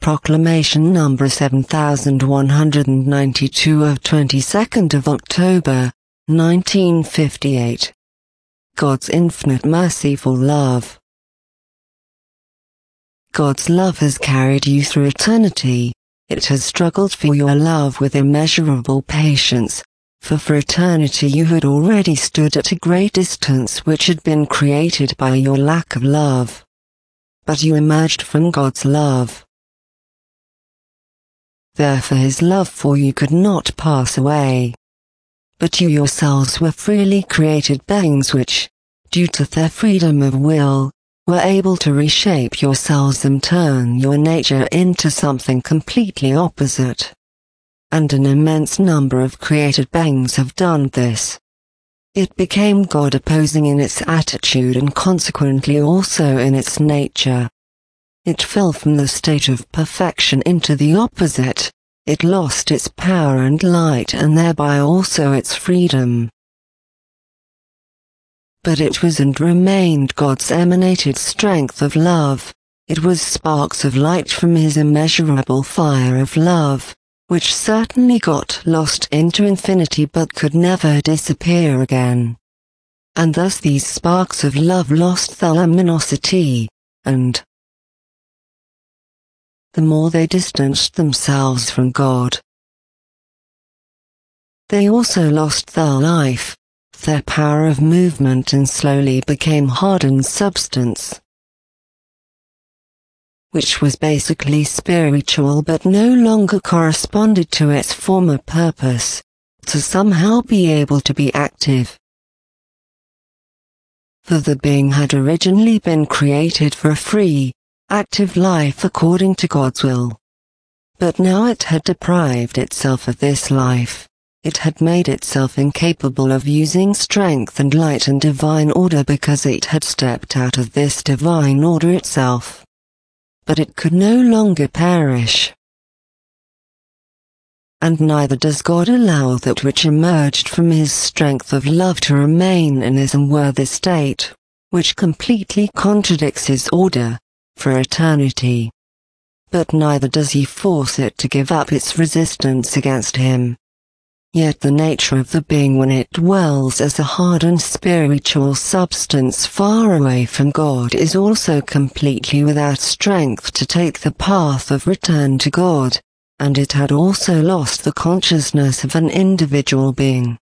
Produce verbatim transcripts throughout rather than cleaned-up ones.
Proclamation number seven thousand one hundred ninety-two of twenty-second of October, nineteen fifty-eight. God's infinite merciful love. God's love has carried you through eternity. It has struggled for your love with immeasurable patience, for for eternity you had already stood at a great distance which had been created by your lack of love. But you emerged from God's love. Therefore his love for you could not pass away. But you yourselves were freely created beings which, due to their freedom of will, were able to reshape yourselves and turn your nature into something completely opposite. And an immense number of created beings have done this. It became God opposing in its attitude and consequently also in its nature. It fell from the state of perfection into the opposite. It lost its power and light and thereby also its freedom. But it was and remained God's emanated strength of love. It was sparks of light from his immeasurable fire of love, which certainly got lost into infinity but could never disappear again. And thus these sparks of love lost their luminosity, and the more they distanced themselves from God, they also lost their life, their power of movement, and slowly became hardened substance, which was basically spiritual but no longer corresponded to its former purpose, to somehow be able to be active. For the being had originally been created for a free, active life according to God's will. But now it had deprived itself of this life. It had made itself incapable of using strength and light and divine order because it had stepped out of this divine order itself. But it could no longer perish. And neither does God allow that which emerged from his strength of love to remain in his unworthy state, which completely contradicts his order, for eternity. But neither does he force it to give up its resistance against him. Yet the nature of the being when it dwells as a hardened spiritual substance far away from God is also completely without strength to take the path of return to God, and it had also lost the consciousness of an individual being.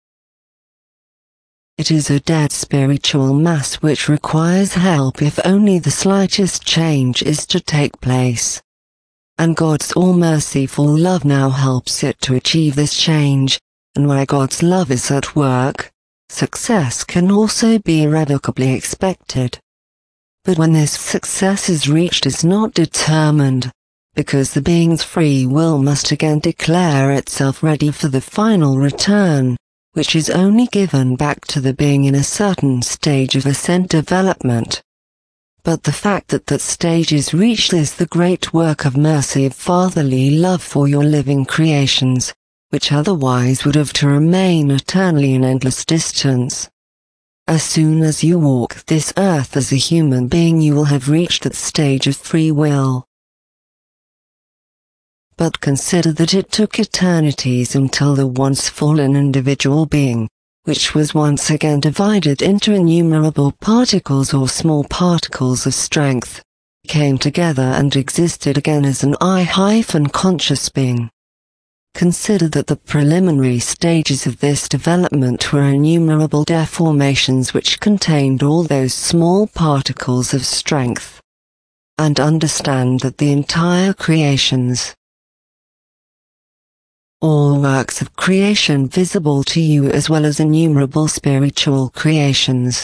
It is a dead spiritual mass which requires help if only the slightest change is to take place. And God's all-merciful love now helps it to achieve this change, and where God's love is at work, success can also be irrevocably expected. But when this success is reached is not determined, because the being's free will must again declare itself ready for the final return, which is only given back to the being in a certain stage of ascent development. But the fact that that stage is reached is the great work of mercy of fatherly love for your living creations, which otherwise would have to remain eternally in endless distance. As soon as you walk this earth as a human being you will have reached that stage of free will. But consider that it took eternities until the once fallen individual being, which was once again divided into innumerable particles or small particles of strength, came together and existed again as an I-conscious being. Consider that the preliminary stages of this development were innumerable deformations which contained all those small particles of strength. And understand that the entire creations, all works of creation visible to you as well as innumerable spiritual creations,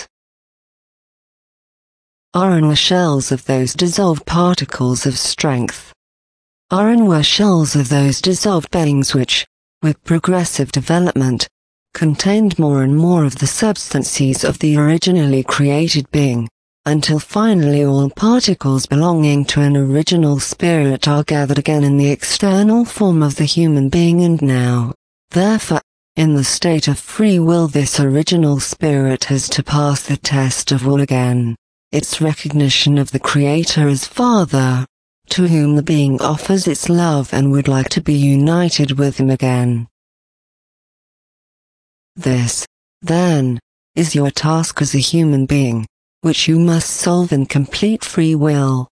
are and were shells of those dissolved particles of strength, are and were shells of those dissolved beings which, with progressive development, contained more and more of the substances of the originally created being, until finally all particles belonging to an original spirit are gathered again in the external form of the human being, and now, therefore, in the state of free will this original spirit has to pass the test of will again, its recognition of the Creator as Father, to whom the being offers its love and would like to be united with him again. This, then, is your task as a human being, which you must solve in complete free will.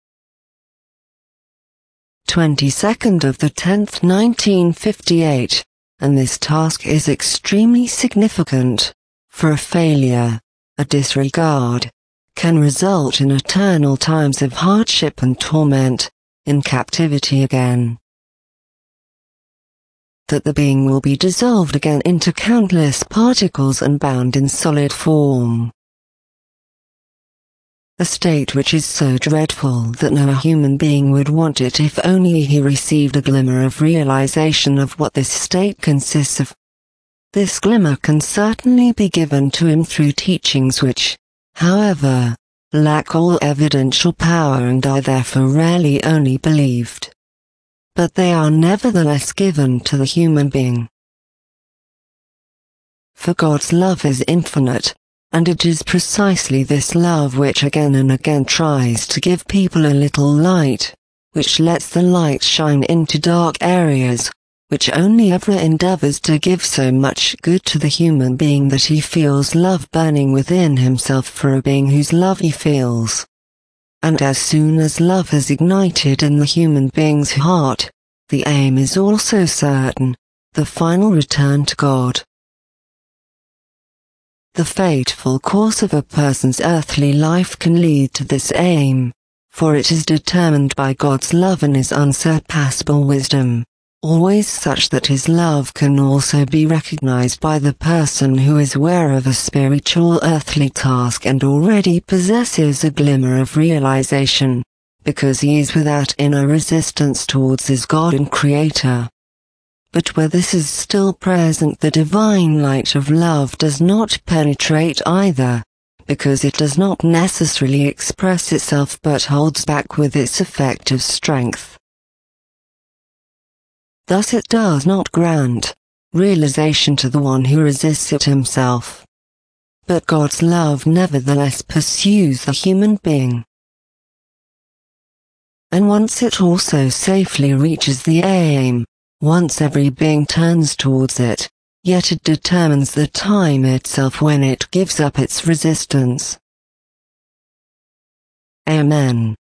twenty-second of the tenth nineteen fifty-eight, and this task is extremely significant, for a failure, a disregard, can result in eternal times of hardship and torment, in captivity again. That the being will be dissolved again into countless particles and bound in solid form. A state which is so dreadful that no human being would want it if only he received a glimmer of realization of what this state consists of. This glimmer can certainly be given to him through teachings which, however, lack all evidential power and are therefore rarely only believed. But they are nevertheless given to the human being. For God's love is infinite, and it is precisely this love which again and again tries to give people a little light, which lets the light shine into dark areas, which only ever endeavors to give so much good to the human being that he feels love burning within himself for a being whose love he feels. And as soon as love is ignited in the human being's heart, the aim is also certain, the final return to God. The fateful course of a person's earthly life can lead to this aim, for it is determined by God's love and his unsurpassable wisdom, always such that his love can also be recognized by the person who is aware of a spiritual earthly task and already possesses a glimmer of realization, because he is without inner resistance towards his God and Creator. But where this is still present, the divine light of love does not penetrate either, because it does not necessarily express itself but holds back with its effective strength. Thus it does not grant realization to the one who resists it himself. But God's love nevertheless pursues the human being. And once it also safely reaches the aim, once every being turns towards it, yet it determines the time itself when it gives up its resistance. Amen.